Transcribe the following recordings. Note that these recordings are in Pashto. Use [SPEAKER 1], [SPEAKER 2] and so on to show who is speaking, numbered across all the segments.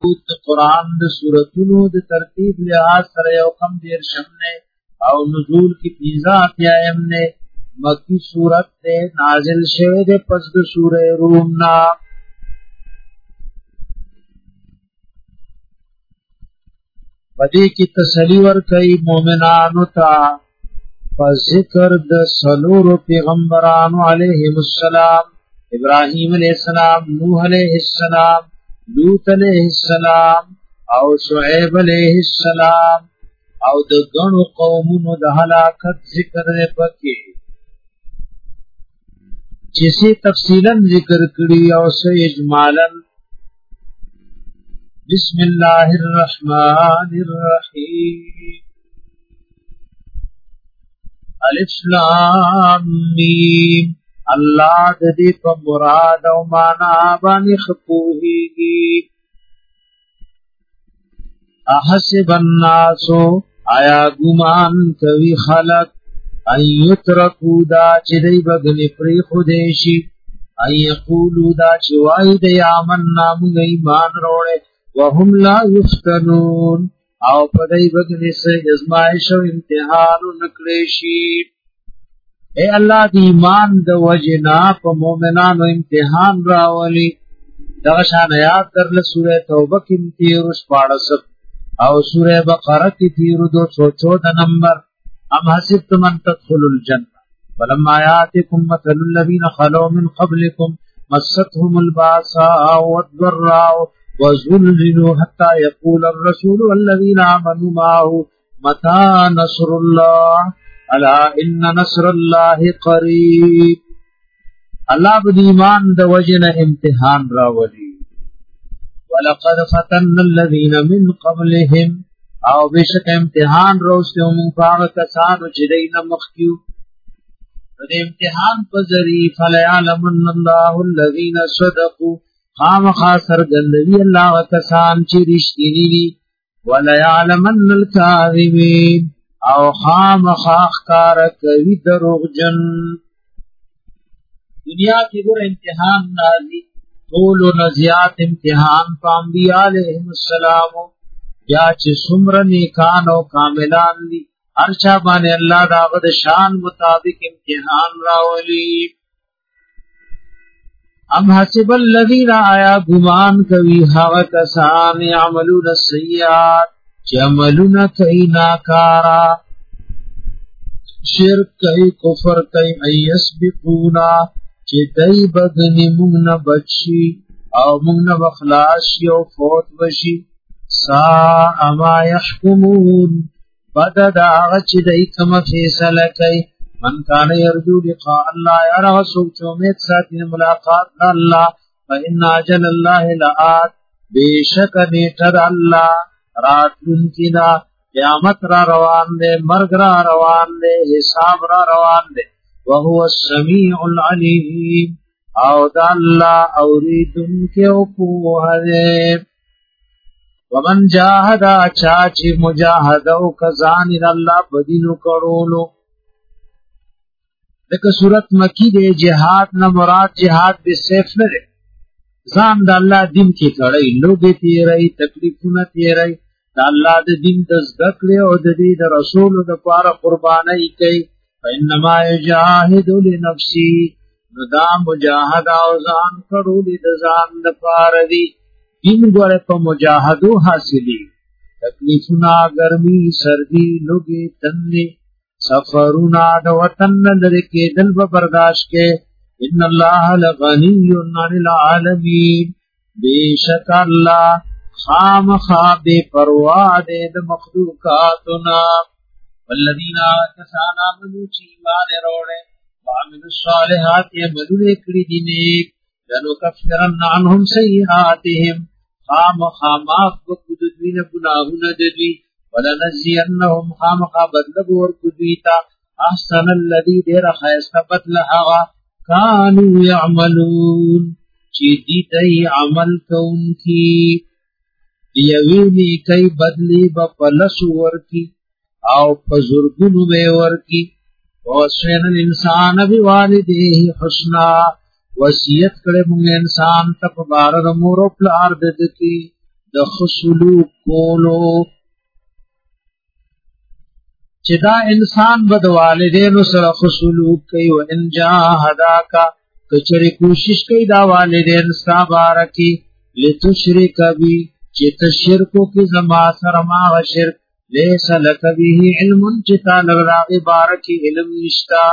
[SPEAKER 1] قرآن د سورتونو د ترتیب لحاظ سره یو کم دیر شمنے او نزول کی 15 آیام نے مکی سورت تے نازل شوه دے پس د سورہ روم نا بدی کی تسلی ور کئی مومنانو تا فذکر د سلور پیغمبرانو علیہم السلام ابراہیم علیہ السلام نوح علیہ السلام لوط علیہ السلام او شعیب علیہ السلام او د غنو قومونو د هلاکت ذکر نه پکې چې سي تفصیلا ذکر کړی او سه اجمالا بسم الله الرحمن الرحیم الف لام میم الله د دې په مراد او معنا باندې خپوهيږي احسب الناس آیا ګمان کوي خلق ايترکو دا چې دی بغنی پری خودشي اي یقولو دا چې وای د آمنا موږ ایمان وروړي وهم لا یفتنون او په دې بغنی سه ازمایش او امتحان نکړي شي اے الله دی ایمان د وجنا په مؤمنانو امتحان راولي دا شان آیات در سورہ توبه کې تیر شپاړس او سورہ بقرہ کې تیر 214 نمبر ام حسبتم ان تدخلوا الجنه ولما ياتكم مثل الذين خلوا من قبلكم مستهم الباساء والضراء وزلزلوا حتى يقول الرسول والذين آمنوا معه متى نصر الله الا ان نصر الله قریب الله د ایمان د وجنه امتحان راولي ولقد فتن الذين من قبلهم او بشک امتحان روستو مون پاغه کسانو چې دینه مخکیو د امتحان په ذریعہ فلیعلمن الله الذين صدقوا خامخا سرګندوی الله کسان چې رښتینی دي وليعلمن الكاذبين او خامخا ښکار کوي دروغجن دنیا کې ګور امتحان نازي ټول نزيات امتحان په انبياء عليهم السلام یا چې څومره نیکان او کاملان دي ارچا باندې الله داغه د شان مطابق امتحان راولي ام حسب الذين آیا ګمان کوي هغه کسان يعملون السيئات چې عملونه کوي ناکارا شرک کوي کفر کوي ايسبقونا چې دای بدنی موږ نه بچي او موږ نه بخلاص یو فوت بشي سا اما يحكمون بددا چې دای کوم فیصله کوي من کان يرجو لقاء الله يرى سوچ امید ساتي ملاقات الله فإن اجل الله لآت بیشک نیټر الله راتون کینا قیامت را روان دے مرگ را روان دے حساب را روان دے وهو السمیع العلیم او دا اللہ اوریدن کے اپوہ دے ومن جاہدا چاچی مجاہدو کزانی اللہ بدینو کرولو لیکن صورت مکی دے جہاد نہ مراد جہاد بے سیف نہ دے ځان د الله دین کې کړی لوګي تیرې تکلیفونه تیرې د الله د دین د ذکر او د دې د رسول د پاره قرباني کوي فإنما يجاهد لنفسه ندا مجاهد او ځان کړو د ځان د پاره دی دین ګوره په مجاهدو حاصلې تکلیفونه ګرمي سردي لوګي تنه سفرونه د وطن لري کې دل به برداشت کې ان الله لغنی عن العالمین بیشک الله خامخا بے پروا دے د مخلوقاتنا والذین آتسان آمنوا چی ایمان روڑے وعملوا الصالحات یعملون کړي دي نیک لنکفرن عنهم سیئاتهم خامخا معاف وکړو دوی نه ګناهونه دوی ولنجزینهم خامخا بدل ورکړو تا احسن الذی دیر خیسته بدل هغه کانو یعملون چی دی تی عمل کون کی دیوینی کئی بدلی با پلسو ورکی او پزرگنو بے ورکی وصفین الانسان بوالدیه حسنا وصیت کرے مونگ انسان تپ بارد مورو پلار دد کی د خسلوک کولو چې دا انسان بد والدینو سره خسلوک کوي و ان جاهداکا کچری کوشش کوي دا والدین سابارکی لتشرک بی چې تشرکو کې زما سره ما شرک لیس لک به علم چې تا لغراغ بارکی علم نشتا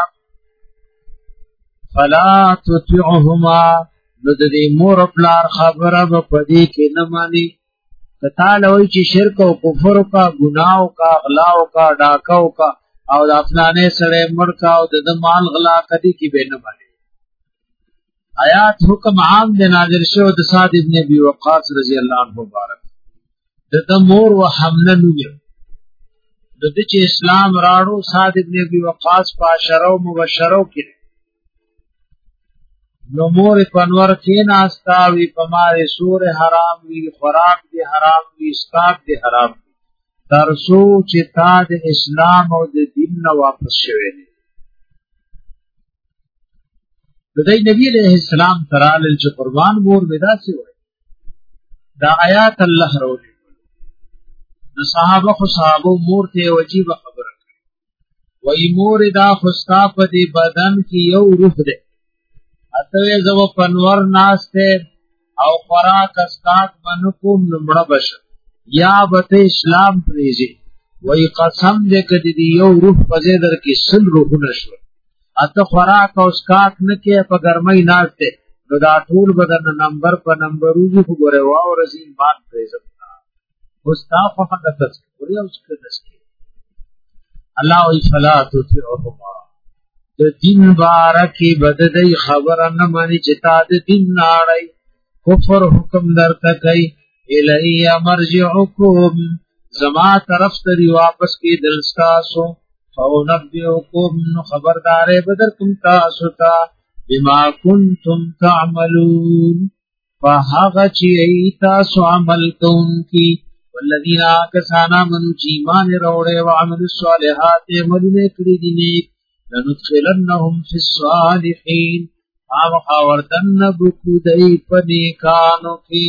[SPEAKER 1] فلا تطيعهما نو د دې مور پلار خبره په پدې کې نه مانی کتا لوي چې شرک او کفر کا گناو کا اغلاو کا ډاکاو کا او د افنانه سره مړ کا او د مال غلا کدي کې به نه مانی آیات حکم عام د نازل شو د سعد ابن ابي وقاص رضی الله عنه مبارک د مور و حمله نو د چې اسلام راړو سعد ابن ابي وقاص پاشرو مبشرو کې نو مور پنور کې ناستاوي پماره سور حرام وی خوراک دی حرام وی اسکاک دی حرام ترسو چې تا د اسلام او د دین نه واپس شوه دي د نبی علیہ السلام ترال چې قربان مور ودا سي وای دا آیات الله راولي د صحابه خو صحابه مور ته عجیب خبره وای مور دا خستا په دې بدن کې یو روح ده اته زو پنور ناشته او خوراک اسکاک منکم نمړه بش یا بته اسلام پریږي وای قسم دې کدی دی یو روح پځې در کې سل روح نشو اته خوراک او اسکاک نه کې په ګرمۍ ناشته نو دا ټول بدن نمبر په نمبرونو وګوره واو رسین بات پریږي مستاف فقط تذکر اوس کې دسکي الله ای فلا تطيعهما د دین بارکی بددی خبر نه مانی چې تا د دین ناړی کفر حکم درته کوي الی مرجعکم زما طرف ته واپس کی دلستاسو او نبئکم خبردارې بدر کوم تاسو ته بما کنتم تعملون فهغه چې تاسو عمل کوونکی والذین کسانا منو ایمان وروړي او عمل الصالحات عملونه کړی دي نیک لندخلنهم فی الصالحین وردن بکودئی پنیکانو کی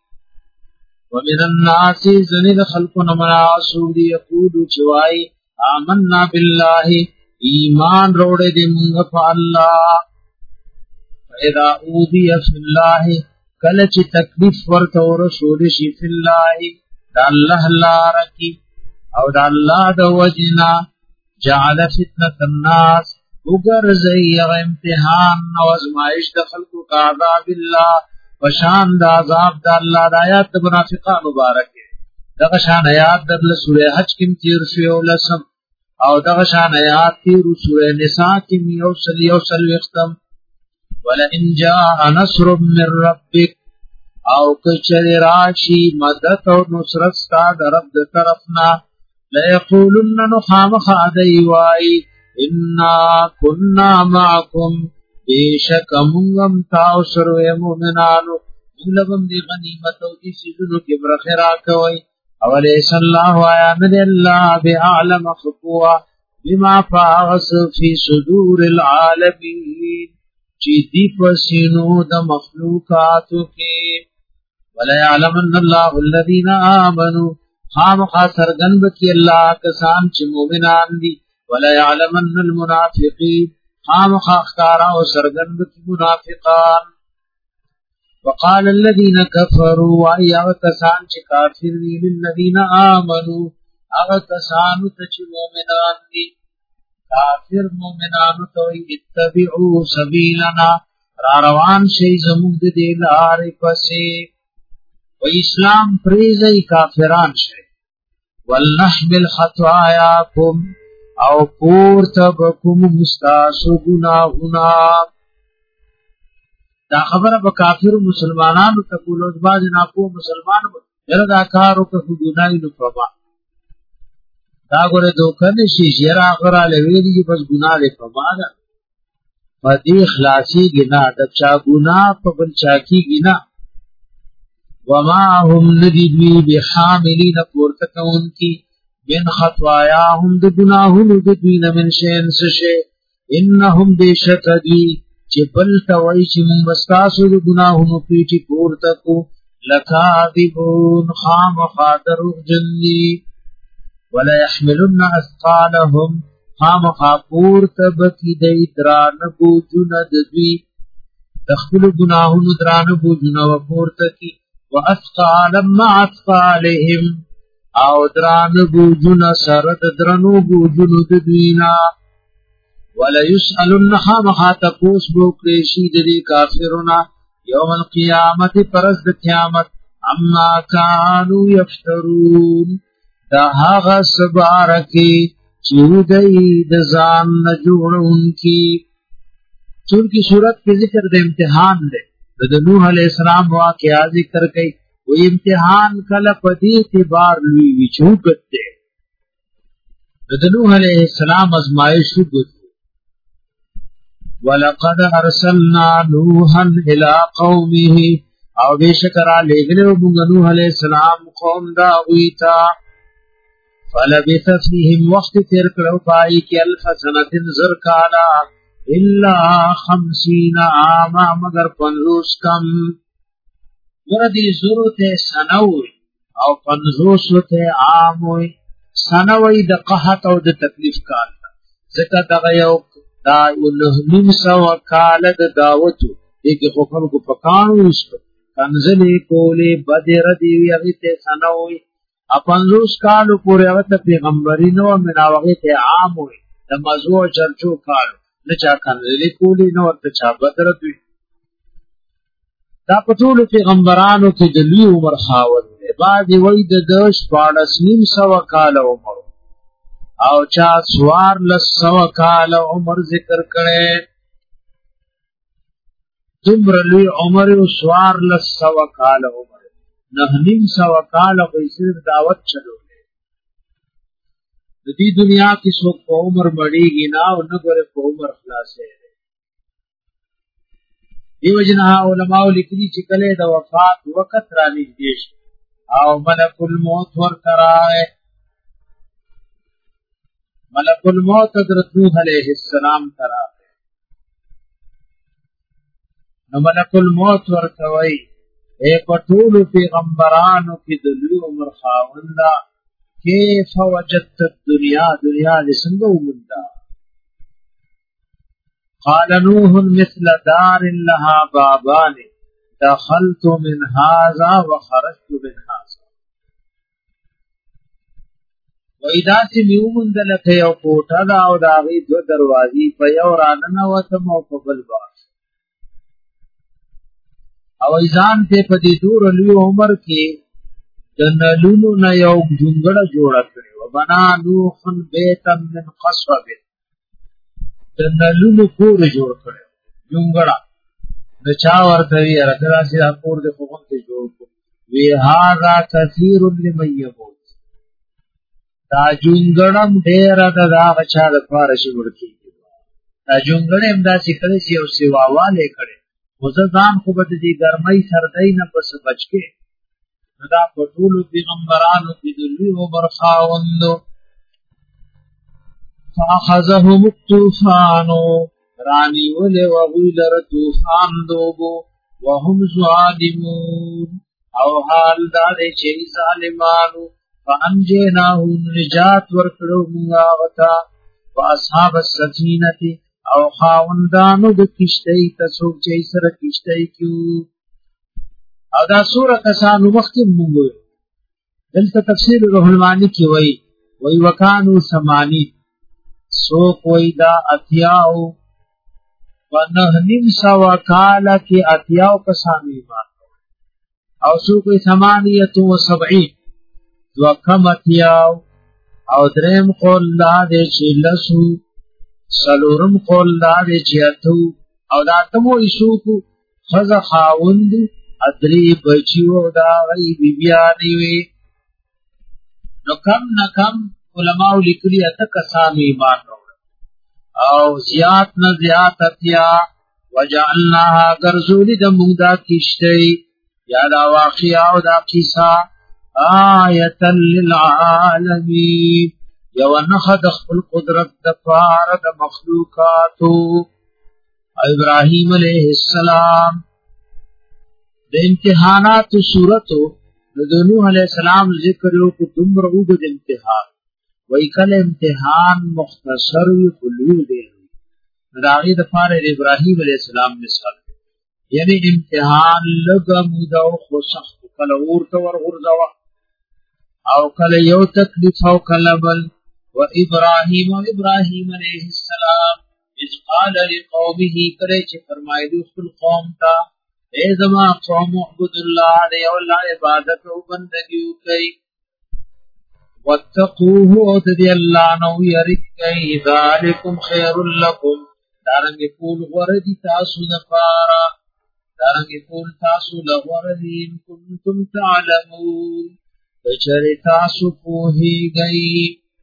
[SPEAKER 1] ومن الناس زنید خلقنا مناسود یقولو چوائی آمنا باللہ ایمان روڑے دی منگا پا اللہ فَإِذَا أُوذِيَ فِي اللَّهِ کلچ تکلیف ورطا ورسولشی فی اللہ دا اللہ لارکی او دا اللہ دا وجنا جعل فتنة الناس وګرځي امتحان او ازمائش د خلقو کا عذاب الله وشان د عذاب د الله د آیات منافقان مبارک دغه شان آیات د سوره حج کې تیر شو لسم او دغه شان آیات تیر سوره نساء کې یو سل ختم ولئن جاء نصر من ربک او کچری راشی مدد او نصرت ستا د رب د طرفنا لا یقولن نخام خادی وای انا کننا معکم بیشک منگم تاؤسر و مومنانو مولبم دی غنیمت و دی سیزنو کی برخرا کوئی اولیس اللہ آیا من اللہ بعالم خفوا بما فاغس فی صدور العالمین چی دی پسینو دا مخلوقاتو کی ولیعلمن اللہ الذین آمنوا خام خاصر گنب کی اللہ کسان چی مومنان دی ولا يعلمن المنافقين خام خاخکارا و سرگند کی منافقان وقال الذين كفروا وای اغتسان چی کافر دی للذین آمنوا اغتسان تچی مومنان دی کافر مومنان توی اتبعوا سبیلنا راروان شی زمود دی لاری پسی و اسلام پریزی کافران شی ولنحمل خطوایاکم او پور تبکم مستاسو گناہونا دا خبره په کافر مسلمانانو ته کولو باز نه کو مسلمان یره دا کارو که ګناي نو پما دا ګوره دوکنه شي یره اخره لوي بس ګناه له پما دا پدې اخلاصي ګنا د چا ګناه په بل چا کی ګنا وما هم ندی بحاملین پورتکون کی من خطوایاهم د گناهونو د دوی نه من شین سشه انهم بشکدی چې بل توي چې موږ بستاسو د گناهونو پیټي پورته کو لکاذبون خامخا دروغجن دي ولا يحملن اثقالهم خامخا پورته بکی دی درانه بوجونه د دوی د خپلو ګناهونو درانه بوجونه و پورته کی واثقالا مع اثقالهم او درانه بوجونه سره د درنو بوجونو د دوینا ولا يسألن خامخا تپوس بوکړي شي د دې کافرونو یوم القیامت پرز د قیامت اما كانوا یفترون دا هغه سبارکی چې دوی د ځان نه جوړونکي چونکی صورت کې ذکر د امتحان دی د نوح علیہ السلام واقعا ذکر کړي و امتحان کله په دې اعتبار لوی وی چوکت دی د نوح علیہ السلام ازمایش وګت ولقد ارسلنا نوحا الى قومه او بشکر لګلو موږ نوح علیہ السلام قوم دا ویتا فلبث فيهم وقت تیر کړو پای کې الف سنه زر کالا الا 50 عاما مگر 50 کم وردی ضرورت سنوي او 50 ته عام وي سنوي د قحط او د تکلیف کال ځکه دغه یو دا نیم سو کال د دعوتو دغه خو خلکو پکانو وشت کنزلې کولې بدر دی هغه ته سنوي اپنځوس کالو پورې هغه پیغمبرینو مناوغه ته عام وي د مزو چرچو کال نه چا کنزلې کولې نو ورته چا بدر دی دا پټول پیغمبرانو کې د لوی عمر خاوند بعد وی د 14 نیم سو کال عمر او چا سوار لسو کال عمر ذکر کړي تمر لوی عمر او سوار لسو کال عمر نه نیم سو کال په صرف دعوت چلو د دې دنیا کې څوک په عمر مړیږي نه او نه ګره په عمر خلاصې دیو جنا علماء لیکلي چې کله د وفات وخت را نږدې شي او ملک الموت ور کرائے ملک الموت حضرت نوح علیہ السلام کرائے نو ملک الموت ور کوي اے پټول پیغمبرانو کې د لوی عمر خاوندا کیف وجدت الدنيا دنیا لسنګ ومندا قال نوح مثل دار لها بابان دخلت من هذا وخرجت من هذا وإذا سميومن دلته یو کوټه دا او داغي دو دروازې په یو راننه وته مو په بل باس او ایزان ته په دې دور لوی عمر کې د نلونو نه یو جونګړه جوړ کړي و بنا نوح بیت من قصب د نلونو کور جوړ کړي جونګړه د چا ورته وی راځي کور د خوغم ته جوړ کو وی هاذا کثیر لمن يموت دا جونګړم ډیر دا غچا د فارش ورکی دا جونګړم دا چې کله چې او سیواواله کړي وزدان خو به دې ګرمۍ سردۍ نه پس بچکه دا پټول پیغمبرانو کې د لوی عمر خاوند فاخذهم الطوفان رانی ولې وغیلر طوفان دوبو وهم ظالمون او حال دا چې ظالمانو فانجیناه نجات ورکړو موږ وتا واصحاب السفینه او خاوندانو د کشتۍ تاسو چې سره کشتۍ کیو او دا سوره کسانو مخکې موږ دلته تفسیر روح المانی کې وای وکانو سمانی سو کوئی دا اتیاو ونهنیم سوا کالا کی اتیاو کسانو ایمان او سو کوئی ثمانیتو و سبعین دو کم اتیاو او درم قول دا دے چی لسو سلورم قول دا دے چی اتو او دا تمو ایسو کو خز خاوند ادری بچیو دا غی بی بیانیوی نو کم نکم علماء لکلی اتا کسانو ایمان روڑ او زیاد نا زیاد اتیا وجعلناها گرزولی دا مونگدا کشتی یا دا واقعا او دا قصا آیتا للعالمین یو نخد خپل قدرت دا پار دا مخلوقاتو ابراہیم علیہ السلام د امتحانات صورتو د نوح علیہ السلام ذکر یو کو دومره وګد امتحان وای کله امتحان مختصر وی خلوی دی راغی د پاره ابراهیم علیہ السلام مثال یعنی امتحان لګه مودا خو سخت کله ورته ورغورځوا او کله یو تکلیف او کله بل و ابراهیم علیہ السلام اذ قال لقومه کله چې فرمایلی خپل قوم ته اے زما قوم عبد الله دی او الله عبادت او بندگی کوي واتقوه او دې الله نو یریږي ذالکم خیر لکم دارنګ کول غردی تاسو لپاره دارنګ کول تاسو لپاره ان کنتم تعلمون بچری تاسو پوهیږئ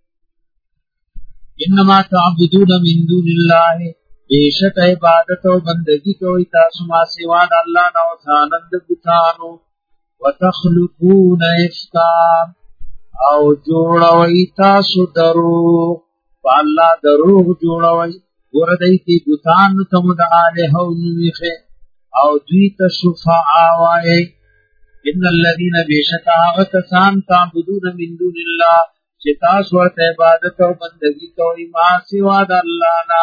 [SPEAKER 1] انما تعبدون من دون الله بیشک عبادت او بندگی کوي تاسو ما سوا د الله نه او ثانند بتانو وتخلقون افکا او جوړوي تاسو درو والله درو جوړوي ورته کی بتان تم د اله او نیخه او دوی ته شفاعا وای ان الذين بشکا کسان تعبدون من دون الله چې تاسو ورته عبادت او بندگی کوي ما سوا د الله نه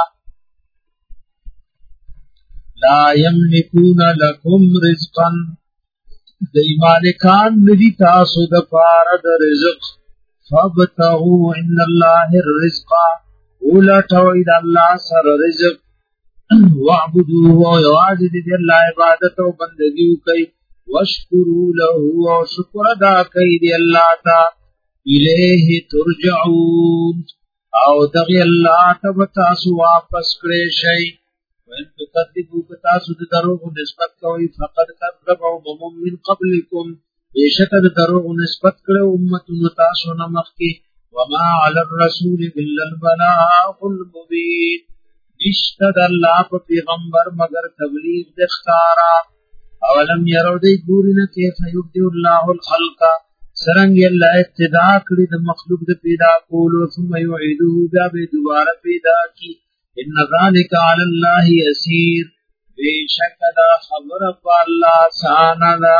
[SPEAKER 1] لا یملکون لکم رزقا دی مالکان ندی تاسو د پاره د رزق فابتغوا ان الله الرزق ولټوي د الله سره رزق واعبدوه او یواجد دی الله عبادت او بندگی کوي واشکروا له او شکر ادا کوي دی الله تا الیه ترجعون او دغه الله ته تاسو واپس کړئ شئ وان تكذبوا تاسو د دروغ نسبت کوي فقد كذب امم من قبلكم بشک د دروغ نسبت کړو امتونو تاسو نه مخکي وما على الرسول الا البلاغ المبين اشتد الله په پیغمبر مگر تبلیغ د ښکارا اولم يروا دی ګورنه کیف یبدی الله الخلق سرنګ الله ابتدا کړی د مخلوق د پیدا کولو ثم يعيده بیا به دوباره پیدا کی ان ذلك على الله يسير بشک دا خبر په الله سانا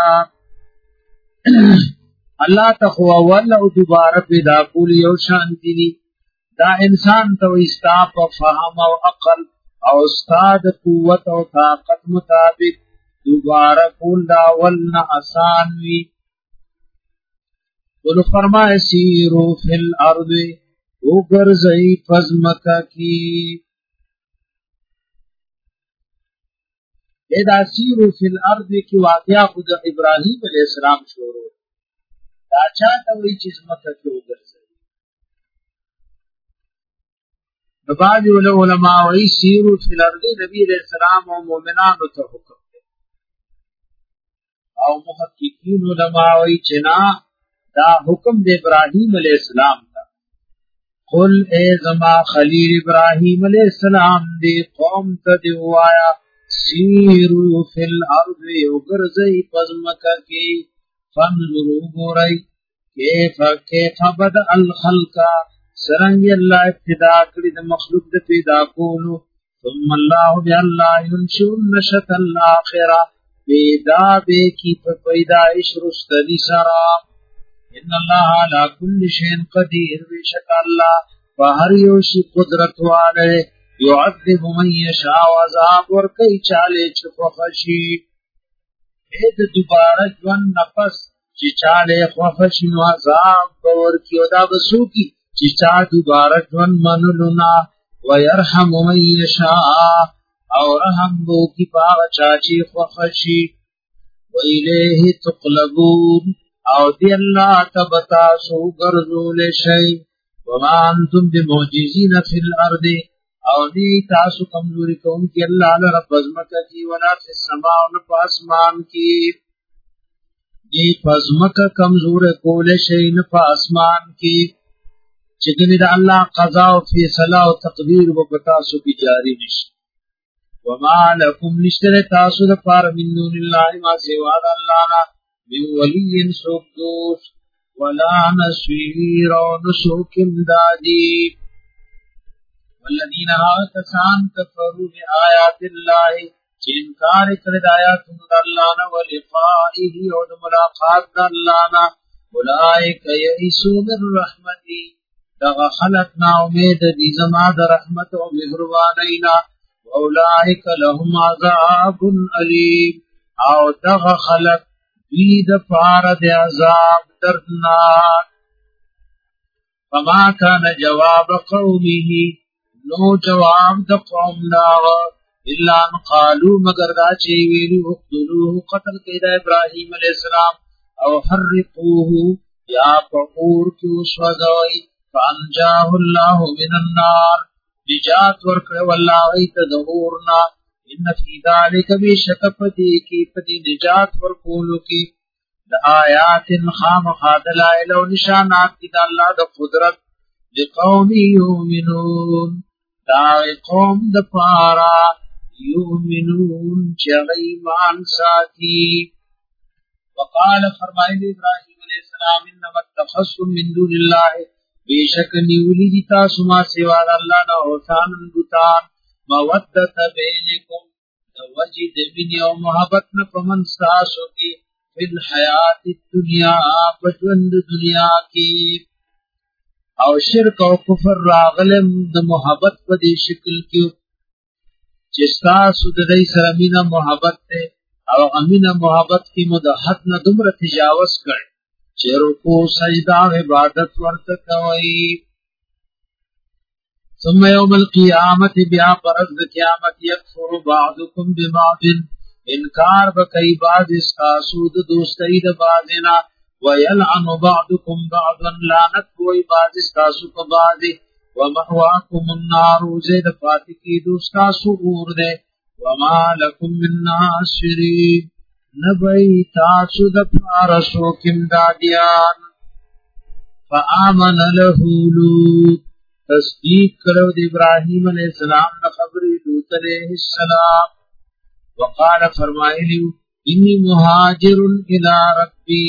[SPEAKER 1] الله تخوا ول او دوباره پیدا کول یو شانتی دی دا انسان ته استاپ فهم او عقل او استاد قوت او طاقت مطابق دوباره کول دا ولنا آسان وی ولو فرمائے سیرو فی الارض او گرزئی فزمکا کی ادا سیرو فی الارض کی واقعہ خود ابراہیم علیہ السلام شروع دا چاہتا ہوئی چیز مکہ کی او گرزئی نباج علماء وی سیرو فی الارض نبی علیہ السلام و مومنانو تا حکم دے او محققین علماء وی چنا دا حکم دے ابراہیم علیہ السلام دا قل اے زما خلیل ابراہیم علیہ السلام دے قوم تا دے وایا سیرو فی الارض اگرزئی پزمکا کی فانظرو گوری کیف بدأ الخلقا سرنگی اللہ ابتدا کری دا مخلوق دا پیدا کولو ثم اللہ بی اللہ ینشئ نشأۃ الآخرہ پیدا بے کی پیدائش رستنی سرا ان اللہ علی کل شیء قدیر بیشک اللہ فہر یوشی قدرت والے یعذب من یشاء عذاب ورکی چالے چخوخشی اید دوبارہ جوان نفس چی چالے خوخشی نو عذاب بورکی ودا بسو کی چی چا دوبارہ جوان منلنا ویرحم من یشاء او رحم بو کی پاغ چاچی خوخشی ویلیہ تقلبون او دی اللہ تبتا سو گرزول شئی وما انتم بمعجزین فی الارض او نی تاسو کمزوری کون کی اللہ لرب ازمکہ کی ولا فی السماء نپا اسمان کی نی پزمکہ کمزور کول شئی نپا اسمان کی چکنی دا اللہ قضاء و فیصلہ و تقدیر و بتاسو کی جاری نشی وما لکم نشتر تاسو دا پار من دون اللہ ما سواد اللہ نا من ولی سوک دوست ولا نصویر و نسوک امدادی والذین آتسان کفروا بآیات اللہ چې انکار کړی د آیاتونو د الله نه او لقائه او د ملاقات د الله نه اولئک یئسوا من رحمتي دغه خلق نا امید دي زما د رحمت او مهربانۍ نه اولئک لهم عذاب الیم او دغه خلق دوی د پاره د عذاب دردناک فما كان جواب قومه نو جواب د قوم داغ الا ان قالوا مگر دا چې ویلو اقتلوه قتل کړه ابراهيم عليه السلام او حرقوه یا پور کې وسوځوي فانجاه الله من النار نجات ورکړ والله ایت دورنا ان فی ذلک بشکفتی کی پدی نجات ورکولو کی د آیات خامخاد دلائل او نشانات د الله د قدرت لقوم یؤمنون دا قوم د پارا یؤمنون چې ایمان ساتي وقال فرمایلی ابراهیم علیہ السلام انما اتخذتم من دون الله بیشک نیولی دی تاسو ما سوا د الله نه اوثان بوتان مودت بینکم د وجد من او محبت نه پمن تاسو کی فی الحیات الدنیا پجوند دنیا کی او شرک او کفر راغلم د محبت په دې شکل کې چې تاسو د دې سره مینا محبت ته او امینا محبت کی مدحت نه دومره تجاوز کړي چې رکوع سجدا عبادت ورته کوي ثم يوم القيامه بیا پرز قیامت یکفر بعضکم ببعض انکار بکئی بعض استاسو د دوستی د بعضنا ويلعن بعضكم بعضا لعنت کوئی بعض استاسو په بعض ومحواكم النار زید فاتکی دوستاسو اور دے وما لكم من ناصرین نبی تاسو د پارسو کم دادیان فآمن له لوط تصدیق کرو د ابراهیم علیہ السلام د خبری لوط علیہ السلام وقال فرمایلی انی مهاجر الى ربی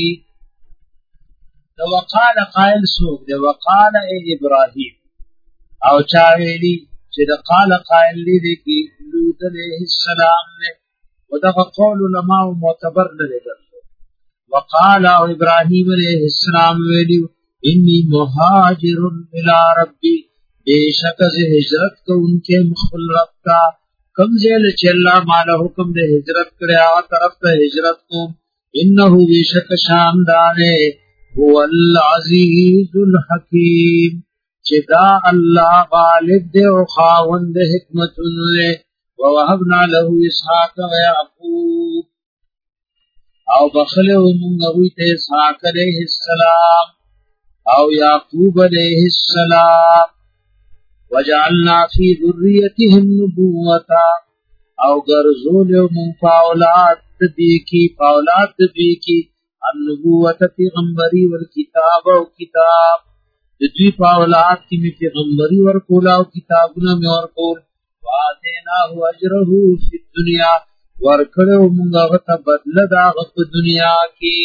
[SPEAKER 1] د وقال قائل سوق د وقال ای ابراهیم او چا ویلی چې د قال قائل دی کی لوط علیہ السلام نے ودغه قول علماء معتبر نه لګل وقال او ابراهيم عليه السلام ویلو انی مهاجر الى ربي بیشک از هجرت کو انکے مخبل رب کا کم زیل چې الله مالا حکم دے هجرت کړه او طرف ته هجرت کو انه بیشک شاندار هو العزیز الحکیم چې دا الله غالب دے او خاوند حکمت نے ووهبنا له اسحاق ويعقوب او بخلو منغوی ته اسحاق علیہ السلام او یعقوب علیہ السلام وجعلنا فی ذریته النبوة او غرزول من فاولات دی کی النبوة پیغمبری والکتاب او کتاب دوی فاولات کی می پیغمبری ورکولا او کتابونه می ورکول واتیناه اجره فی الدنیا ورکړو موږ هغه بدل دا په دنیا کې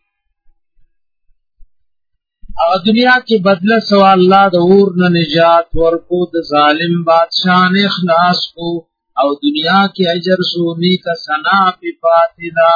[SPEAKER 1] او دنیا کې بدل سو الله د اور نه نجات ورکو د ظالم بادشاہ نے اخلاص کو او دنیا کې اجر سونی کا ثنا په فاتدا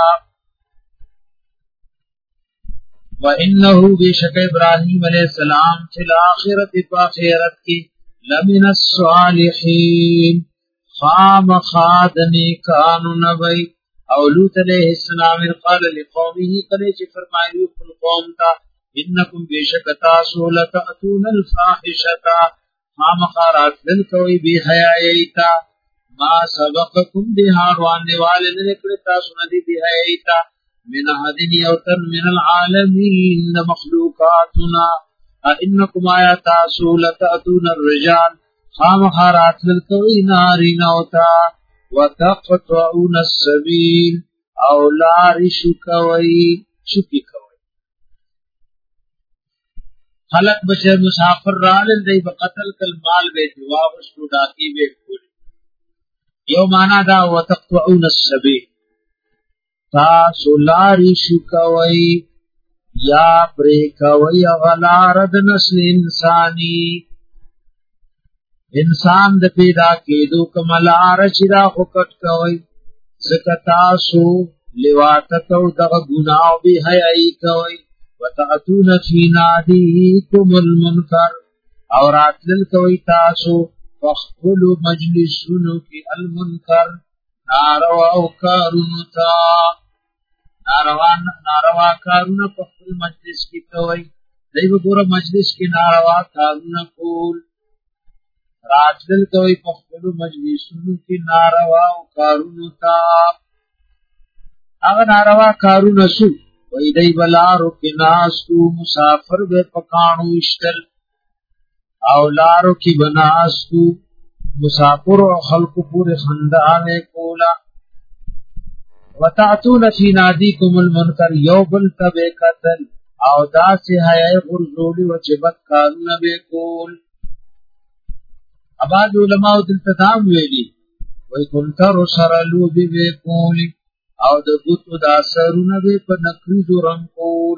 [SPEAKER 1] وانه بشک ابراهیم علیہ السلام فی الاخرۃ فاخرت کی لمن الصالحین خام خادنی کانو نبی او لوط علیہ السلام قال لقومه قلی چی فرمائیو کل قوم تا انکم بیشک تاسو لتأتون الفاحشتا خام خارات للکوی بی حیائیتا ما سبقکم بحاروان نوال لکر تاسو ندی بی حیائیتا من حدن یوتن من العالمین مخلوقاتنا انکم آیا تاسو لتأتون الرجال خام خارات للکوی ناری نوتا وتقطعون السبیل او لاری شکی کوي خلق بشر مسافر رالل دی بقتل کل مال بے جواب شو ڈاکی بے کھول یو مانا دا وتقطعون السبیل تاسو لاری شکوي یا پرې کوي غلارد نسل انسانی انسان د پیدا کېدو کملار چې دا وکټ کوي زکتاسو لواتکو دغ گناو بی حیائی کوئی وتعتون فی نادیکم المنکر اور اتلل کوئی تاسو فخلو مجلسونو کی المنکر ناروا او کارونتا ناروا کارونا فخل مجلس کی کوئی دیو پورا مجلس کی ناروا کارونا کول راتلل کوئی فخلو مجلسونو کی ناروا او کارونتا اغا ناروا کارونا سو وی دی بلارو کی ناستو مسافر بے پکانو اشتل او لارو کی بناستو مسافر و خلق پور خندانے کولا وتعتون فی نادیکم المنکر یوبل تبے قتل او دا سے حیاء غرزولی و چبت کارون بے کول اباد علماء دلتدام ویلی وی کنتر سرلو بے کولی او د بوتو دا سرونه به په نکریزو رنگ کول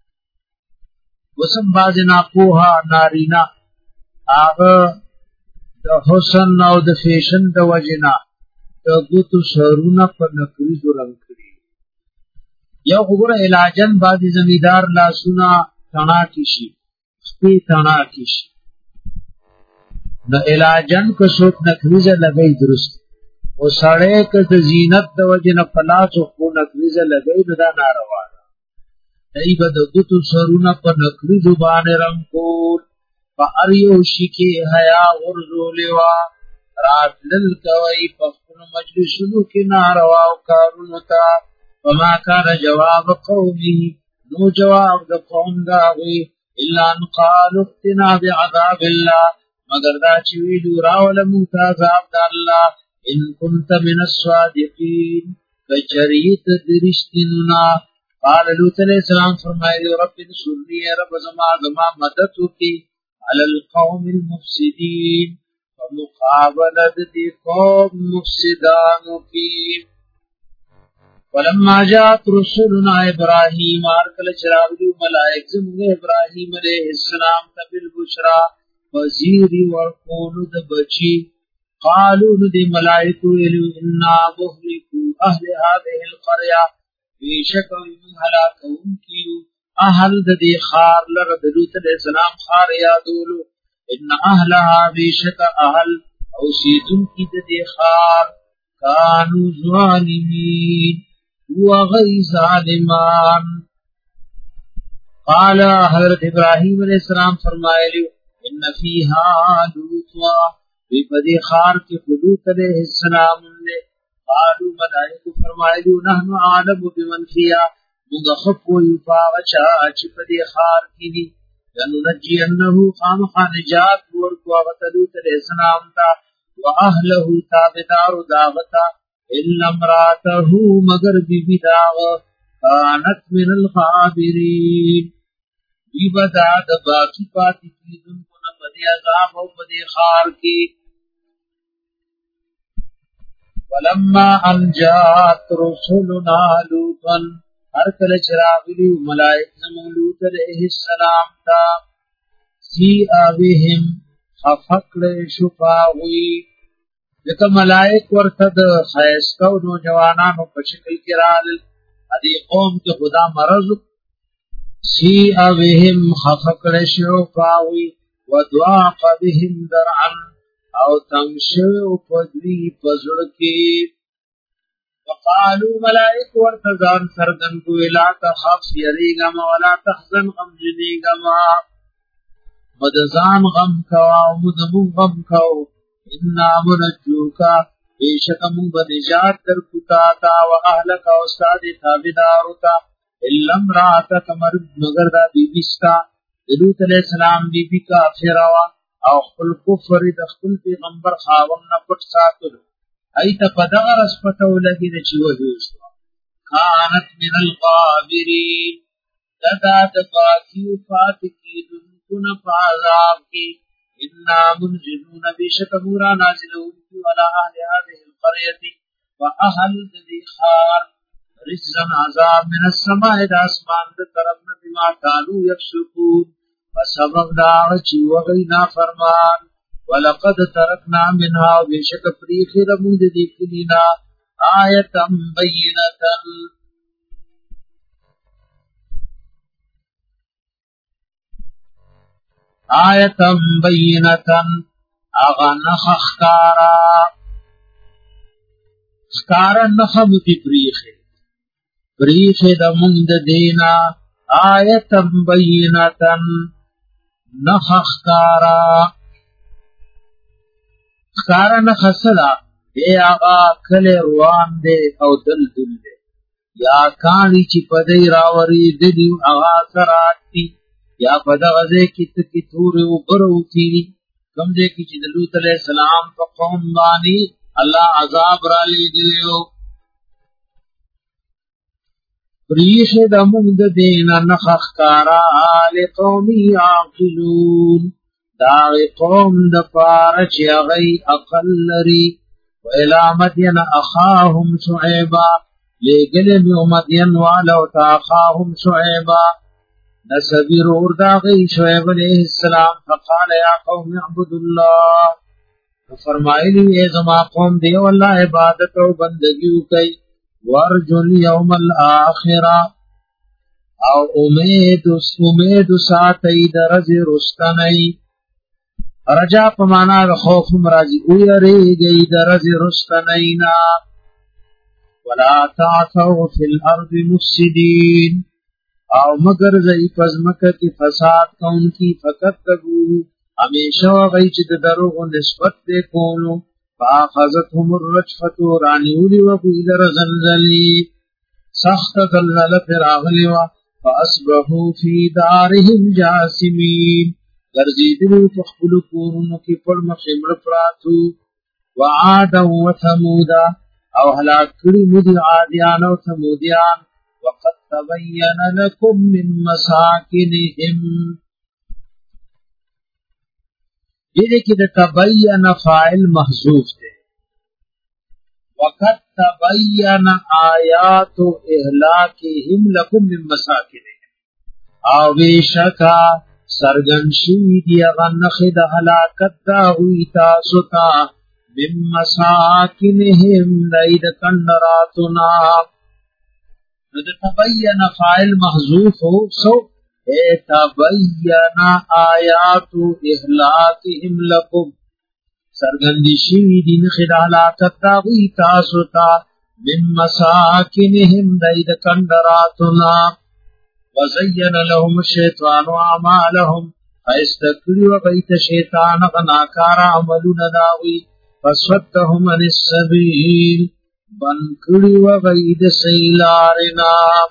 [SPEAKER 1] وسم باز ناپوها نارینا هغه د حسن او د فیشن د وجنا د بوتو سرونه په نکریزو رنگ کړي یو وګوره علاجن باز زمیدار لاسونه تنا کیشي سپی تنا کیشي نو علاجن کو شوت نکریزه لګي درست او سړی که د زینت د وجه نه پلاسو خو نکریزه لګی نو دا ناروا ده دی به د ګوتو سرونه په نکریزو باندې رنګ کول په هر یو شي کې حیا غورځولې وه راتلل کوئ په خپلو مجلسونو کې ناروا او کارونو ته فما کان جواب قومه نو جواب د قوم د هغوی الا ان قالوا ائتنا بعذاب الله مگر دا چې ویلو راوله موږ ته عذاب د الله ان كنت من الصادقين فجريت درشتنا قال لوط علیہ السلام فرمائے رب انصرنی رب زما مدد کی علی القوم المفسدين فمقابلت دی قوم مفسدانو کی ولما جاءت رسلنا ابراهيم ارسل چراغ ملائک زمغ ابراهيم علیہ السلام بالبشرى وزیر ورکول د بچی قالوا ندی ملائکو الو انا مهلکو اهل هذه القرية بیشک من هلاکون کیو اهل ددی خار لرد لوط علیہ السلام خار یادولو ان اهلها بیشک اهل او سیدن کی ددی خار کانو ظالمین وغی ظالمان قال حضرت ابراہیم علیہ السلام فرمائے لیو ان فیہا لوطوا وی پدی خار کی خلوط علیہ السلام نے قالو ملائکو فرمائلو نحن عالم بمن فیا مغخف و یفاغچا چی پدی خار کی دی ینو نجی انہو خامخ نجات ورکو اغتلوط علیہ السلام تا و اہلہو تابدار داغتا الا امراتہو مگر بی بی داغ کانت من الغابرین بی بداد باقی پاتی کی دن پدی عذاب او پدی خار کی ولما ان جاءت رسلنا لوطا ہر کل چراغلی ملائک زمان لوط علیہ السلام تا سی آبهم خفقل شفاوی لکه ملائک ورتد خیستو نوجوانانو پشکل کرال ادی قوم کے خدا مرض سی آبهم خفقل شفاوی ودواق بهم درعا او تنشو پدوی پزڑکی وقالو ملائک ورتزان سردن کو لا تخاف یریگم ولا تحزن غم جنیگم مدزان غم کوا مدمون غم کو انا منجوکا بیشکم بنجات در کتاتا و اہلک استاد تابداروتا اللم راتک مرد مگر دا بیبستا لوط علیہ السلام بی بی کافروا او خپل کفر د خپل پیغمبر خاوم نه پټ ساتل ایت پدغه رسپتو لګی د چیو جوړ کانت من القابرین ددا د باقی فاتکی دن فعذاب کی انا منزلون بشکمورا نازلون ولا اهل هذه القريه واهل ذي خار رجزا عذاب من السماء د اسمان د طرف نه بما قالوا يفسقون فسبب داغ چوغی نافرمان ولقد ترکنا منها بشک پریخی رمود دی کلینا آیتا بینتا آیتا بینتا اغا نخ اخکارا نخمتی پریخ دا مند دینا آیتا بینتا نخ اخکارا نخصلا اے آغا کل روان دے او دل دے یا کانی چی پدی راوری دلیو آغا سراتی یا پدا غزے کی تکی توری و برو تیری کمزے کی چی دلوت علیہ السلام پا قوم بانی اللہ عذاب را لی دلیو پریش دمون دینا نخخکارا آل قومی عاقلون داغی قوم دپارچ یغی اقل لری وَإِلَى مَدْيَنَ أَخَاهُمْ شُعَيْبًا لِقَلِمِ مَدْيَنَ وَعَلَوْ تَأَخَاهُمْ شُعَيْبًا نَسَبِرُ اُرْدَاغِي شُعَيْبَ علیہ السلام فقال یا قوم اعبدوا اللہ فرمائلی اے زما قوم دیو اللہ عبادت و بندگیو کئی وَارْجُوا الْيَوْمَ الْآخِرَةَ او امید ساتی درز رستنی رجا پمانا دا خوف مرازی اویری گئی درز رستنینا ولا تعثوا فی الارض مفسدین او مگر زئی پزمکہ کی فساد کون کی فکتبو ہمیشہ غیچ دروغ نسبت دے کونو فاخذتهم الرجفت رانیولی وقوی در زلزلی سخت زلزل پر آغلیوا فاصبحوا فی دارهم جاسمین گرزیدنو تخبلو کورنو کی پر مخمر پراتو وعادا وثمودا او حلاک کری مدی عادیان و ثمودیان وقد تبین لکم من مساکنهم یہ دیکھیں دا تبین فاعل محذوف دے وقد تبین آیات اهلاکهم لکم من مساکنهم او بیشکا سرگن شوی دی غنخد حلاکت دا ہوئی تاسوتا من مساکنهم داید کندراتنا تبین فاعل محذوف ہو سو اے تبین آیات اهلاکهم لکم سرگن شوی دی نخد حلاکت دا ہوئی تاسوتا من مساکنهم داید کندراتنا وزین لهم الشیطان اعمالهم فاستکری وقیت شیطان غناکار عملون داوی فسوتهم عن السبیل بنکری وقید سیلارنا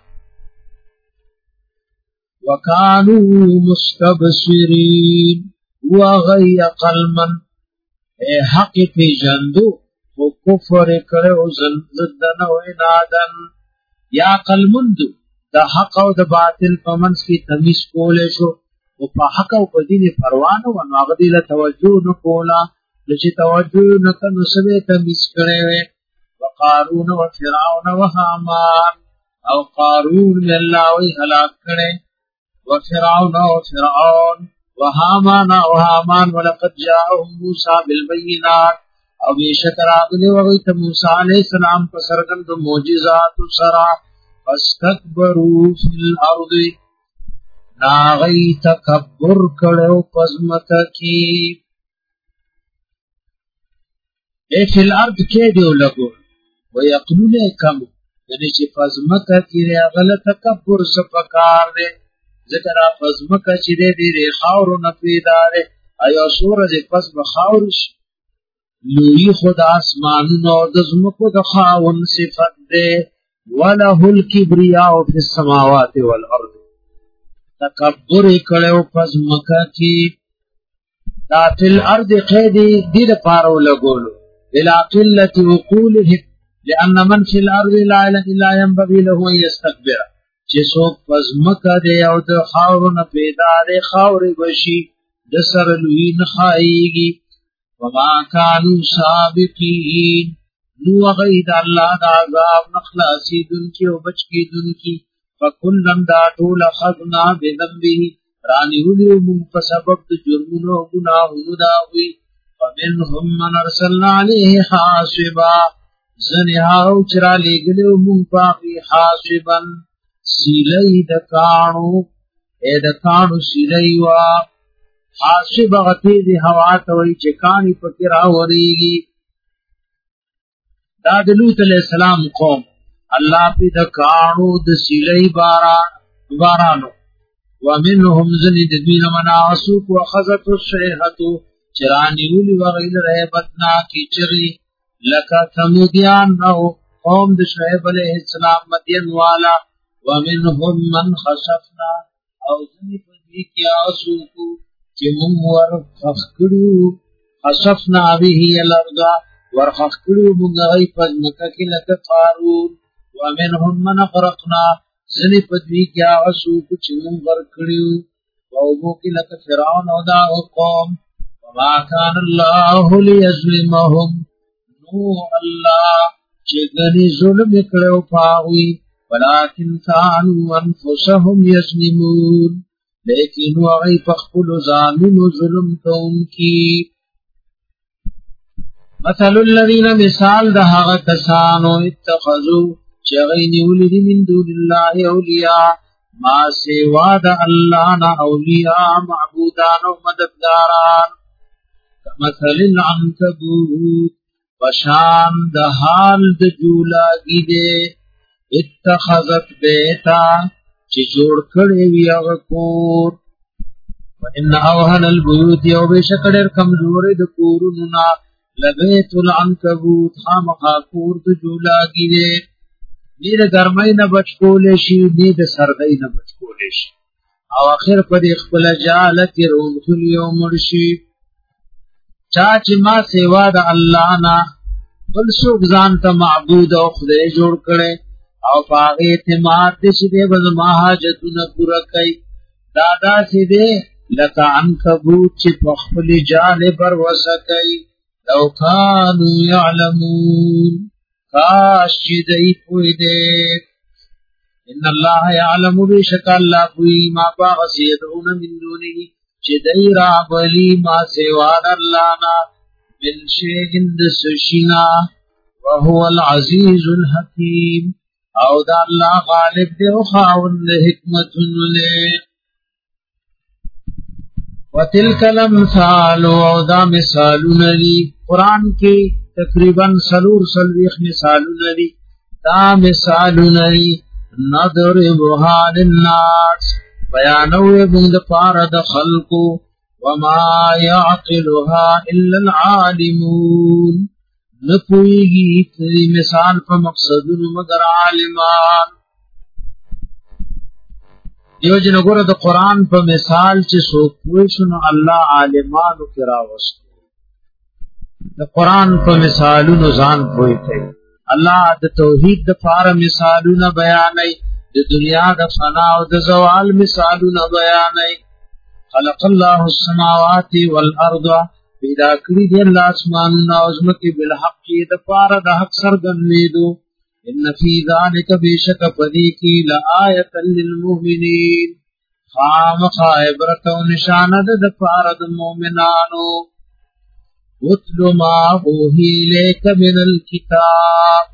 [SPEAKER 1] وکانو مستبصرین وغی قلمن اے حق پی جندو و کفر کرو زدن و انادن یا قلمندو دا حق او دا باطل پمنس کی تمیز کولے شو و پا حق او پا دین پروانو و ناغدی لتوجہ نکولا لچی توجہ نکنو سبے تمیز کرے وے و قارون و فرعون و حامان او قارون میں اللہ وی حلاک کرے و فرعون و حامان ولقد جاءهم موسیٰ بالبینات او بیشکر آگلے وغیت موسیٰ علیہ السلام پسرگند موجزات سرا فاستکبروا فی الارض ناغی تکبر کرو پزمکا کی اے فی الارض کے دیو لگو ویقنون کم یعنی چی پزمکا کی غلط تکبر سپکار دے ذکر پزمکا چی دے دی خاورو نپیدا دے ایو سورج پس بخاورش لوی خود آسمانو دزمکو دخاون صفت دے وَلَهُ الْكِبْرِيَاءُ فِي السَّمَاوَاتِ وَالْأَرْضِ تکبر کڑیو پزمکا کی دا فی الارض قیدی دیر پارو لگولو بلا قلت وقولهم لأن من فی الارض لا ينبغي له ان يستكبر چسو پزمکا دے او دا خاورن پیدا دے خاور بشی دسر لوین خائیگی وما كانوا سابقین نو غید اللہ دا عذاب نخلاصی دن کی و بچ کی دن کی فکلن دا طول خضنا بذنبی رانی ولیو من فسبب جرمون و گناہون داوی فمنهم من ارسلنا علیہ حاسبا زنی هاو چرا لګلو مونږ پاغي حاسبن سیلی د کانو اې د کانو سیلی وا حاسب غتی دی هوا ته وی چې کانی پکې راوريږي دا د لوط علیہ السلام قوم الله په د کانو د سیلی بارانو ومنهم زنی د دین مناسو کو خذت الشیحه چرانی ولي وغیل رهبتنا کی چری لکا ثمودیان او قوم د شعیب علیہ السلام مدین والا ومنهم من خسفنا او زنی په دې کې اوسو کو چې موږ ورخ کړو خسفنا به الارض ورخ کړو موږ غي په مکه کې لکه قارون ومنهم من غرقنا زنی په دې کې اوسو کو چې موږ ور کړو او موږ کې لکه فرعون او دا قوم وما كان الله ليظلمهم نو الله چې غني ظلم کړو پاوي ولكن كانوا انفسهم يظلمون لیکن وغی فخل ظالم ظلم کونکی مثل الذين مثال ده هغه کسانو اتخذوا چغینی ولدی من دون الله اولیاء ما سوا ده الله نه اولیاء معبودان او مددگاران مثل العنکبوت پشان ده حال ده جولاگی ده اتخذت بیتا چې جوړ کړي وی هغه کور وان اوهن البيوت یو بشکړر کمزورې د کورونو نا لبیت العنکبوت خامخا کور د جولاګي دې دې ګرمۍ نه بچ کولې شي دې د سردۍ نه بچ کولې شي او اخر پر خپل جاله کې روم خلیو مرشي چا چې ما سیوا د الله نه بل څوک ځان ته معبود او خدای جوړ کړي او پاغه اعتماد دې چې دې بز ما حاجتونه پورا کوي دادا سي دې لکه عنکبوت چې په خپل جاله پر وسکای لو كانوا يعلمون کاش چې دې پوي دې ان الله يعلم بشک الله کوي ما باغ سيدون من دونه چې دې را بلی ما سوا الله نا من شيء سشنا وهو العزيز الحكيم او دا الله غالب دی او خاوند حکمت له وتلک الامثال او دا مثالونه دي قران کې تقریبا سلوخ مثالونه دي دا مثالونه دي نضربها للناس بیانوي موږ د پاره د خلقو وما يعقلها الا العالمون نپویگی تری مثال پا مقصدون مگر عالمان دیو جنگور دا قرآن پا مثال چه سوکوشن اللہ عالمانو کرا وستو دا قرآن پا مثالون زان پوئی تے اللہ دا توحید دا پارا مثالون بیانی دا دنیا دا فنا و دا زوال مثالون بیانی خلق اللہ السماوات والارض پیدا کړی دی الله اسمانونه او زمکه بالحق د پاره د حق سرګنېدو ان فی ذلک بیشک پدی کی لآیه للمؤمنین خامخ عبرت او نشانه د پاره د مؤمنانو وتل ما اوحی الیک من الکتاب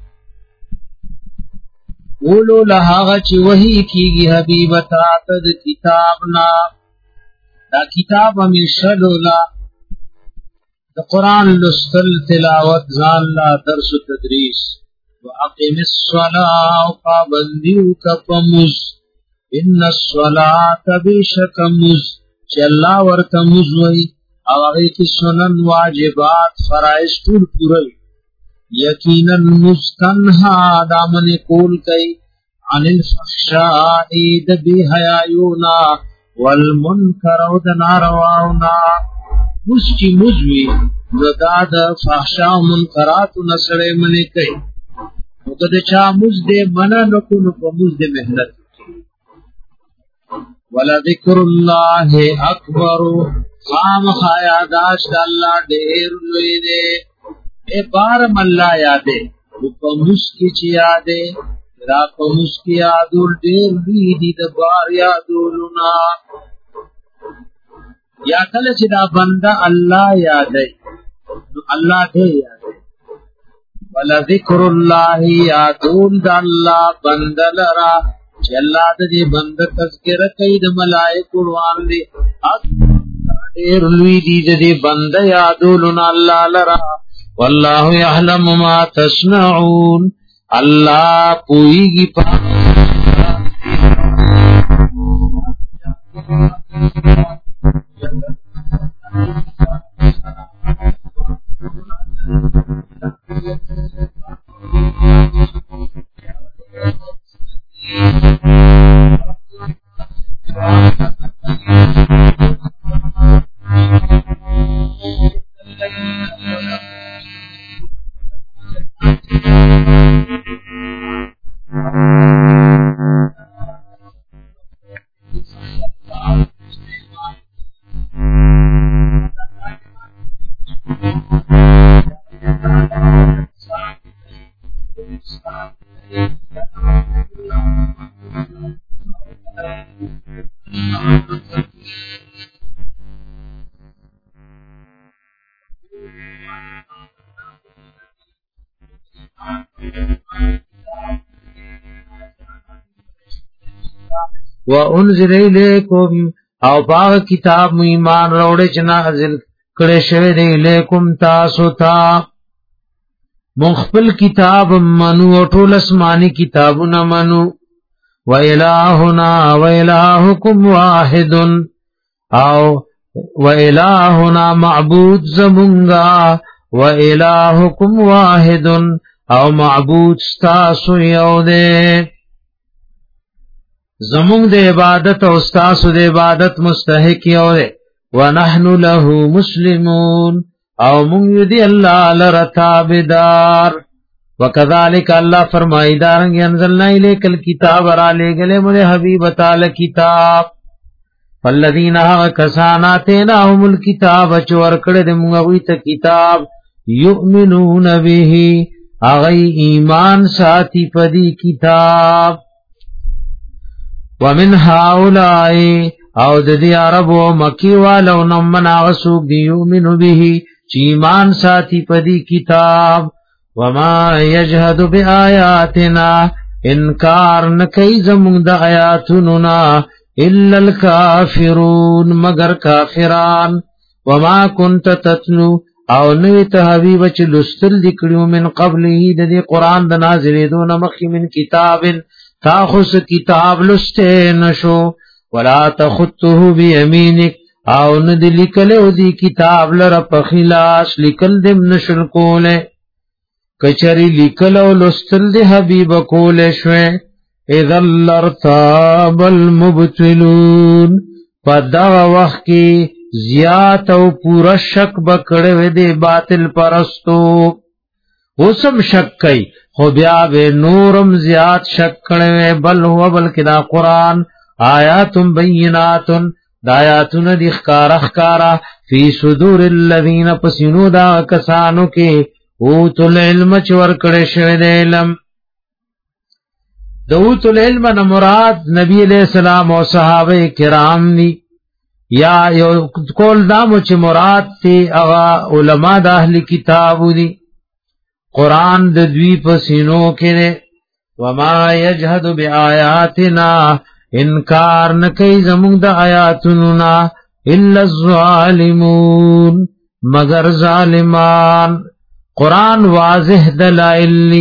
[SPEAKER 1] ولو لهغه چې وحی کیږي حبیب ته د کتابنا دا کتاب همیشه لولا د قرآن لستل تلاوت ځان لا درس تدریس واقم الصلاة پابندیو کپمز ان الصلاة بشکمز چې الله ورته مزوي او هغه کې سنن واجبات فرائض ټول پوره یقینا مستنها دامن کول کوي عن الفحشاء د بهایونا والمنکر او د نارواونا مسکی مزوی ندا دا فحشا و منکرات و نسڑے منی کئی وقت چا مزد منا نکو نکو مزد محنت ولذکر اللہ اکبر خام خایاداشت اللہ دیر لوی دے اے بارم اللہ یادے وپا مسکی چی یادے را پا مسکی یادول دیر لوی دی دبار یادولنا یا کله چې دا بنده الله یادای نو الله دې یادای ولذکر الله یادون د الله بندلرا چې الله دې بند تذکرہ کوي د ملائکه روان دي ډېر لوی دي دې بند یادون الله لرا والله يعلم ما تصنعون الله پويږي وانزل الیکم او باغ کتاب مو ایمان روڑے چ نازل کړه شوی دی الیکم تاسو ته مخبل کتاب منو ټول اسماني کتابونه منو و الہنا و الہکم واحد او و الہنا معبود زمونگا و الہکم واحد او معبود تاسو یو دے زمونږ د عبادت او استاسو د عبادت مستحق یو دی ونحن له مسلمون او مونږ دی الله لره تابعدار وکذالک الله فرمایي دارنګ انزلنا الیک الکتاب را لګلې مې حبیب تعالی کتاب فالذین کساناتناهم الکتاب چور کړه د مونږ وی ته کتاب یؤمنون به اغی ایمان ساتي پدی کتاب ومن هؤلاء او د دې عربو مکی والو نمن غسوک دی یؤمن به چې ایمان ساتي پدی کتاب وما یجحد بآیاتنا انکار نکي زمون د آیاتونو نا الا الکافرون مگر کافران وما كنت تتلو او نوی ته حبیب چې لستل دکړو من قبله د دې قران د نازلېدو مخکې من کتابن تاخص کتاب لسته نشو ولا تخطه بيمينك او ند لیکل او دی کتاب لره په خلاص لیکل دم نشل کوله کچری لیکل او لستل دی حبیب کوله شوه اذا لرتاب المبتلون پدا وخت کی زیات او پورا شک بکړه و دی باطل پرستو وسم شک کئ خو بیا به نورم زیات شک کړي بل هو بلکې دا قران آیات بینات دایاتن د ښکارا فی صدور الذین پسینو دا کسانو کې اوت العلم چور کړي شوی د علم دوت العلم نه مراد نبی علیہ السلام او صحابه کرام ني یا یو کول دامو چې مراد تی اغا علما د اهل کتابو دي قرآن د دوی پسینو کې وما یجحد بآیاتنا انکار نکي زموږ د آیاتونو نا الا الظالمون مگر ظالمان قرآن واضح دلائل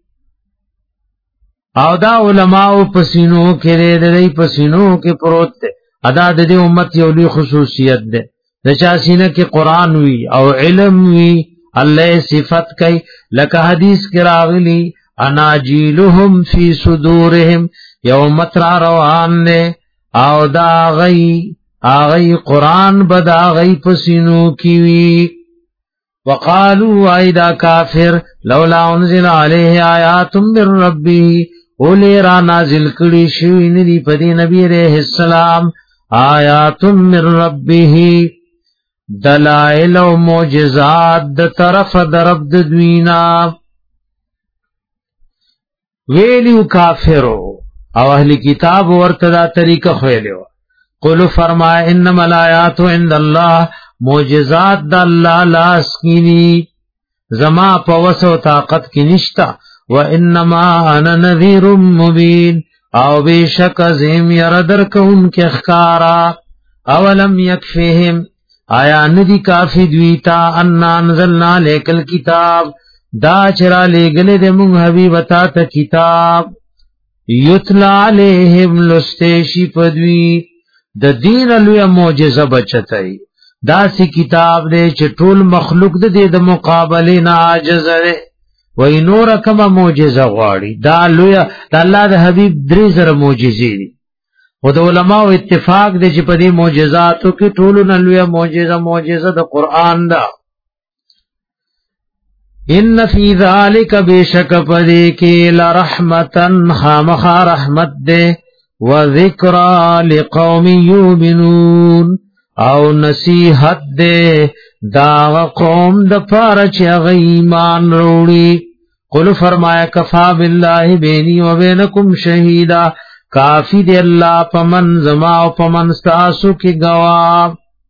[SPEAKER 1] او دا علماء پسینو کې د دې پسینو کې پروت ادا د دې امت یو لوی خصوصیت ده د چا سینه کې قرآن وی او علم وی الله صفت کئی لکه حدیث کی راغلی اناجیلهم فی صدورهم یوم ترا روان نے او دا غی قرآن بدا غی پسینو کیوی وقالوا ایدا کافر لولا انزل علیہ آیات من ربی اولی را نازل کړي شوی ندی پدی نبی علیہ السلام آیات من ربی دلائل و معجزات د طرف درب د دوینا ویلیو کافرو او اهل کتاب ورته دا طریقه خویلو قل فرمایا انما الآیات عند الله معجزات د الله لاس کینی زما په وسو طاقت کې نشتا وانما انا نذیر مبین او بشک زم يردر کون کې خکارا اولم یکفهم آیا ندی کافی دویتا ان انزلنا لیکل کتاب دا چرا لګلې د مون حبیب تا ته کتاب یتلا علیہم لستیشی پدوی د دین لوی معجزه بچتای دا سی کتاب دې چې ټول مخلوق دې د مقابله نه عاجز دی وای نور کما معجزه غواړي دا لوی د الله د حبیب درې زره معجزې دي او د علماء اتفاق دې چې په دې معجزاتو کې ټول نه لوی معجزه د قران دا ان فی ذلک بشک پدې کې لرحمتن خامخ رحمت دې وذکرى لقوم یؤمنون او نصیحت دے دا قوم د پاره چې ایمان وروړي قل فرمایا کفا بالله بیني و بینکم شهیدا کافی دی الله پمن زما او پمن تاسو کې گواه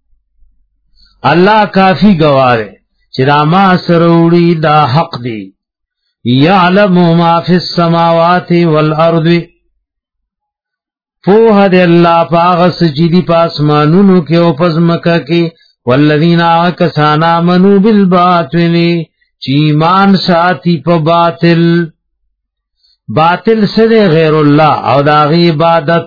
[SPEAKER 1] الله کافی گواه چې راما سروړي دا حق دی یعلم ما فی السماوات والارض فوح دی اللہ پاغس جدی پاسمانونو کے او پزمکا کے والذین آکسانا منو بالباطل چیمان ساتی پا باطل سدے غیر اللہ او داغی عبادت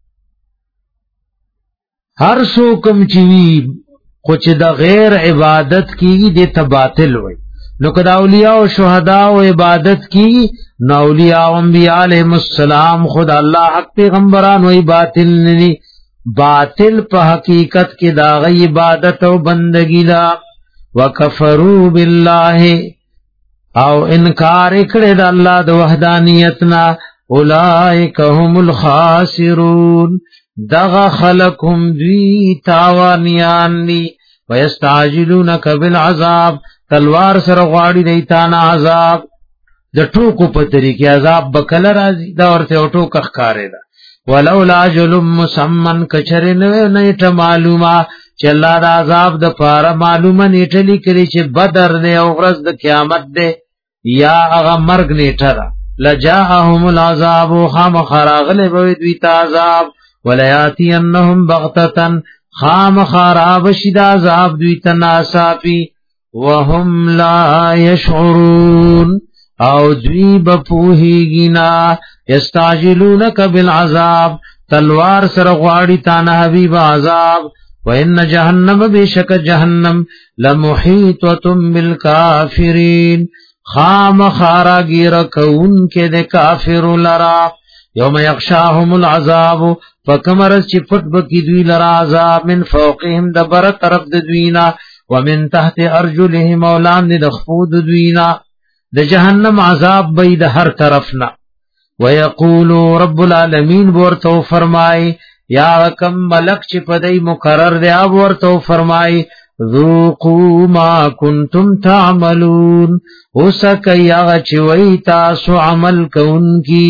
[SPEAKER 1] ہر سوکم چیوی کچھ دا غیر عبادت کی دیتا باطل ہوئی نو کدا اولیاء و شہداء و عبادت کی نو اولیاء و انبیاء علیہ السلام خود اللہ حق پیغمبران و باطل نہیں باطل پا حقیقت کی داغی عبادت و بندگی دا وکفروا باللہ او انکار اکڑے دا اللہ دا وحدانیتنا اولائک هم الخاسرون دغ خلقهم دوی تاوانیان لی ویستعجلونک بالعذاب تلوار سره غواړي دیتانا عذاب د ټوکو په طریقې عذاب بکل راځي دا ورته ټوک ښکارې ده ولولا اجل مسمن کچرن نیټه معلومه چې الله د عذاب د پاره معلومه نیټه لیکلي چې بدر دی او ورځ د قیامت دی یا هغه مرګ نیټه ده لجاءهم العذاب خام خراغله به دوی ته عذاب ولیاتی انهم بغتتن خام خراب شید عذاب دوی ته ناصافی وهم لا يشعرون او دوی بپوهیگینا یستعجلونک بالعذاب تلوار سر غواړي تانا حبیب عذاب وان جهنم بشک جهنم لمحیطه بالکافرین خام خاراگیر کون کې د کافر لرا یوم یغشاهم العذاب فکمرز چې پټ بکی دوی لرا عذاب من فوقهم دبر طرف د دوینا ومن تحت ارجلهم اولان د خفود دوینا د جهنم عذاب بيد هر طرفنا ويقول رب العالمین ورته فرمای یا کم ملک چې پدای مقرر دی اب ورته فرمای ذوقوا ما کنتم تعملون وسکیا چې وای تاسو عمل کوونکی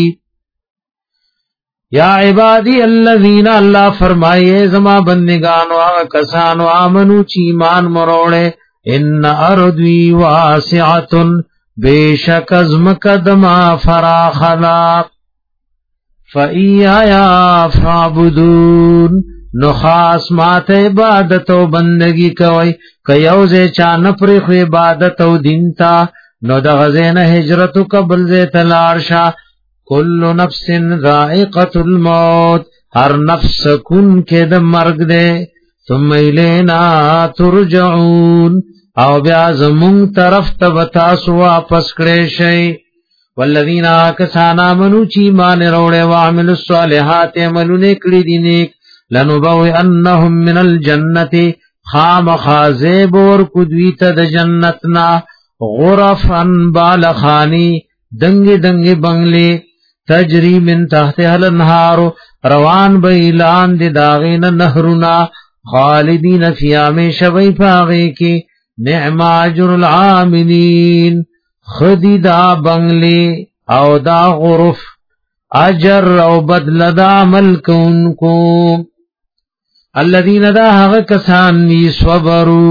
[SPEAKER 1] یا عبادی الذین اللہ فرمائے زما بندگانو آغا کسانو آمنو چی ایمان مروڑے ان ارضی واسعتن بیشک ازمکدما فراخلا فئی آیا فعبدون نخاص مات عبادت و بندگی کوئی کیوز چان پرخ عبادت و دینتا نو دغزین حجرتو قبل زیت لارشا کل نفس ذائقت الموت ہر نفس کن کے د مرگ دے ثم الینا ترجعون او بیا زمون طرف ته بتاسو واپس کړي شي والذین آکسانا منو چی مان روڑے وعمل الصالحات عملونه کړي دي نیک لنبوئ انهم من الجنت خام خازب اور کدویت د جنتنا غرفن بالخانی دنگ دنگ بنگلے تجری من تحت الانہار روان بیلان دی داغین نهرنا خالدین فی آمیش بی پاغی کی نعم اجر العاملین خدی دا بنگلی او دا غرف اجر او بدل دا عمل کونکو الذین دا حق کسان می صبرو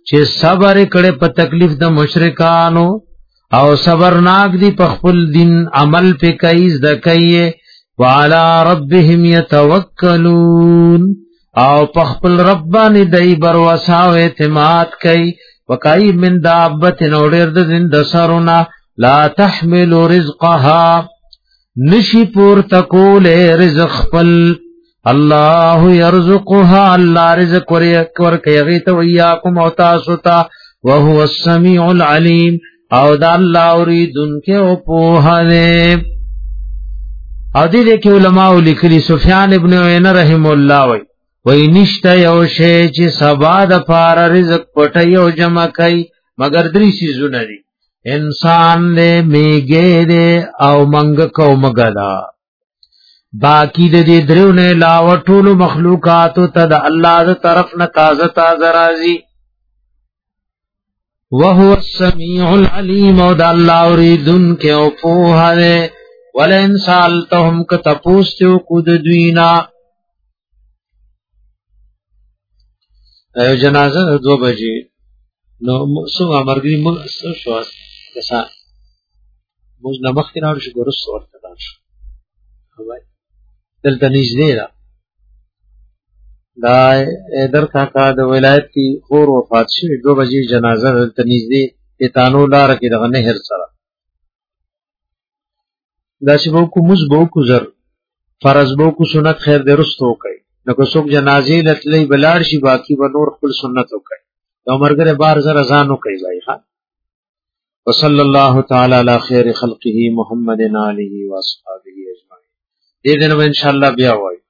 [SPEAKER 1] چې صبر کړي په تکلیف د مشرکانو او صبرناک دي په خپل دین عمل په کوي ذکیه وعلى ربهم يتوکلون او په خپل رب باندې دای بر وساو اعتماد کوي وکای من دابت نوړر د دین د سرونه لا تحمل رزقها نشی پور تکول رزق خپل الله يرزقها الله رزق ور کوي ته وياكم او تاسو ته وهو السميع العليم او دا الله اوریدونکو او په هله او دې کې علماء لیکلي سفیان ابن عینه رحم الله وای نشته یو شی چې سبا د پار رزق پټي او جمع کوي مگر درې شیزونه دي انسان له میګه دې او منګ کو مګدا باقی دې درونه لا وټول مخلوقات ته د الله ز طرف نه تازه تازه راځي وهو السميع العليم او د الله اوریدونکو او په هله ولئن سالتهم کتپوستو کود دوینا ایو جنازه 2 بجې نو سو امرګي مو شو کسا موږ نمخ کې راو شو ګورس ورته راځو وای دلته نږدې دا در کاکا د ولایت کی خور وفات شوی 2 بجې جنازه دلته نږدې تانو لار کې دغه نهر سره دا چې وو کو مز بو کو زر فرض بو کو سنت خیر درستو کوي نو کو څوک جنازې لټلې بلار شي باقی و نور خپل سنت کوي دا مرګره بار زر اذانو کوي ځای ها وصلی الله تعالی علی خیر خلقه محمد علیه و اصحابہ اجمعین دې دنه ان شاء الله بیا وای